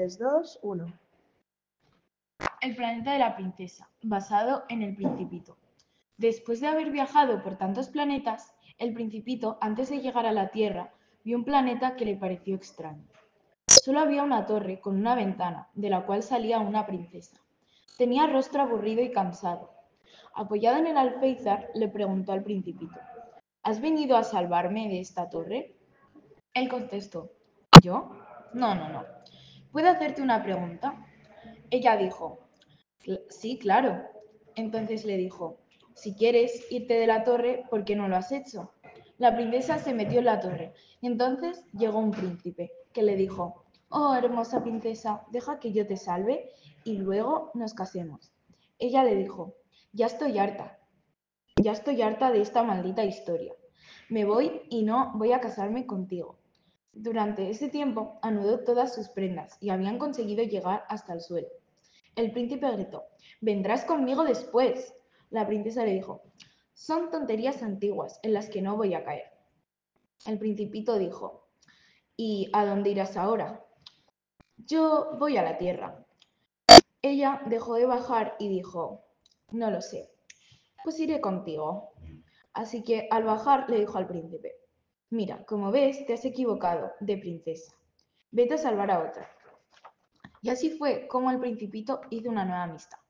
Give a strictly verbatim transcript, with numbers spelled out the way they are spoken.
tres, dos, uno. El planeta de la princesa, basado en El Principito. Después de haber viajado por tantos planetas, el Principito, antes de llegar a la Tierra, vio un planeta que le pareció extraño. Solo había una torre con una ventana, de la cual salía una princesa. Tenía rostro aburrido y cansado. Apoyado en el alféizar, le preguntó al Principito: ¿Has venido a salvarme de esta torre? Él contestó: ¿Yo? No, no, no. ¿Puedo hacerte una pregunta? Ella dijo: Sí, claro. Entonces le dijo: Si quieres irte de la torre, ¿por qué no lo has hecho? La princesa se metió en la torre y entonces llegó un príncipe que le dijo: Oh, hermosa princesa, deja que yo te salve y luego nos casemos. Ella le dijo: Ya estoy harta, ya estoy harta de esta maldita historia. Me voy y no voy a casarme contigo. Durante ese tiempo anudó todas sus prendas y habían conseguido llegar hasta el suelo. El príncipe gritó: «Vendrás conmigo después». La princesa le dijo: «Son tonterías antiguas en las que no voy a caer». El principito dijo: «¿Y a dónde irás ahora?» «Yo voy a la tierra». Ella dejó de bajar y dijo: «No lo sé, pues iré contigo». Así que al bajar le dijo al príncipe: «Mira, como ves, te has equivocado de princesa. Vete a salvar a otra». Y así fue como el principito hizo una nueva amistad.